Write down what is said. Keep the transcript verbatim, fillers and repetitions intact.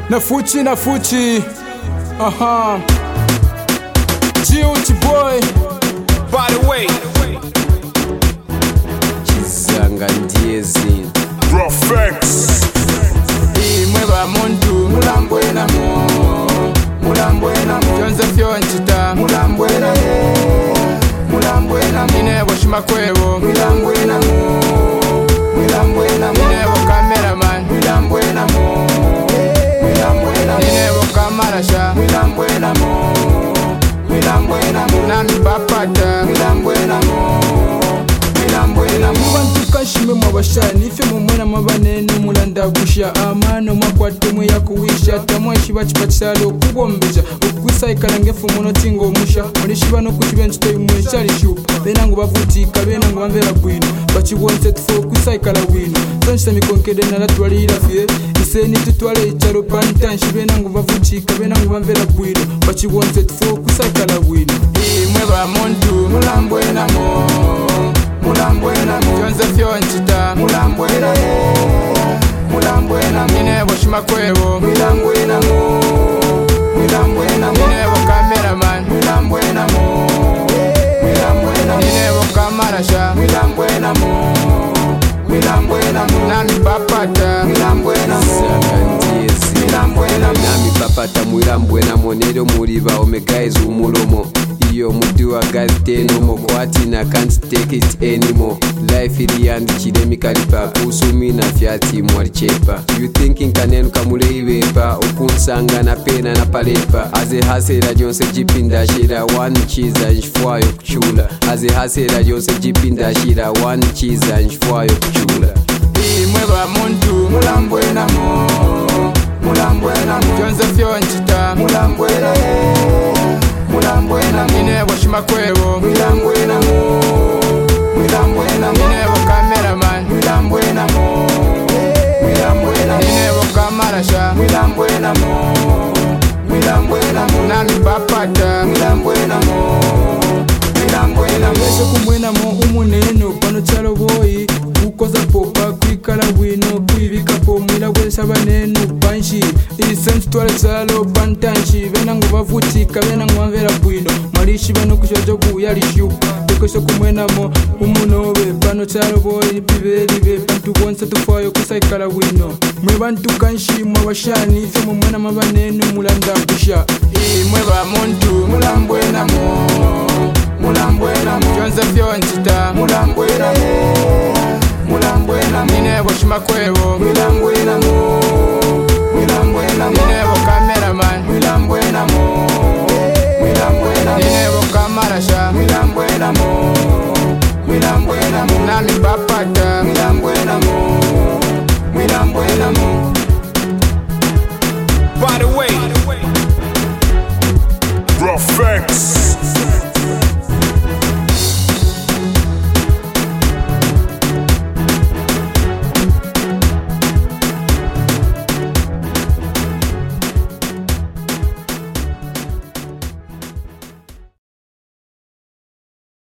Nafuchi, Nafuchi. Uh-huh. Guilty boy. By the way, Chizanga ndiezi Rafex. Imweba muntu mulambwe namo, mulambwe namo. Jonze fyonchita mulambwe namo, mulambwe namo. Inebo shimakwebo mulambwe namo, mulambwe namo. Inebo cameraman mulambwe namo, mulambwe namo. Inebo kamarasha mulambwe namo, mulambwe namo. Nami papata mulambwe namo, mulambwe namo. Bantu kashime mwabashani ife mumwena mabanene mulanda gusha amano makwate mwe yakuwisha tamwe shiba chipachalo kubombesha ukwisaikala ngefu muno tingo musha muri shiba no kuchibenchi toy mwe chali shupa benango bavutika benango bamvera gwino bachibonse tufo kwisaikala gwino sonshita mikonkede naratwalira fie iseni tutwale icharo pantanshi benango bavutika benango bamvera gwino bachibonse tufo kwisaikala gwino imwe ba muntu mulambwe namo, mulambwe namo. Jonze fyonchita mulambwe namo, mulambwe namo. Inebo shimakwebo mulambwe namo, mulambwe namo. Inebo cameraman mulambwe namo, mulambwe namo. Inebo kamarasha mulambwe namo, mulambwe namo. Nami papata mulambwe namo, Sanga mulambwe namo. Nami papata mulambwe namo nero muliba omegaiz umulomo. Iyo mudiwa gazite no mokwati I can't take it anymore. Life ili yandi chidemi kalipa kusumi na fiati mwarichepa. You thinking kanenu kamule iwepa ukunsanga na pena na palepa. Aze hasera jonse jipinda shira one chiza nshfwayo kuchula. Aze hasera jonse jipinda shira one chiza nshfwayo kuchula. Imwe ba muntu mulambwe namo, mulambwe namo. Jonze fyonchita mulambwe namo, mulambwe namo. Inebo shimakwebo mulambwe namo, mulambwe namo. Inebo cameraman mulambwe namo, mulambwe namo. Inebo kamarasha mulambwe namo, mulambwe namo. Nami papata mulambwe namo, mulambwe namo. Esho kumwenamo umuneno pano chalo boy ukoza popa kwikala wino kwibika po mwila kwesa banenu panshi isensi twale chalo pantanshi benango bavutika benango bamvera bwino marishi bano kushojo kuyalishuka tekosho kumwenamo umunobe pano chalo boy pibelibe bantu bonse tufayo kusaikala wino mwe bantu kanshi mwabashani ife mumwena mabanenu mulanda kusha imwe ba muntu mulambwe namo, mulambwe namo. Jonze fyonchita mulambwe namo, mulambwe namo. Inebo shimakwebo mulambwe namo, mulambwe namo. Inebo cameraman mulambwe namo, mulambwe namo. Inebo kamarasha mulambwe namo, mulambwe namo. Nami papata mulambwe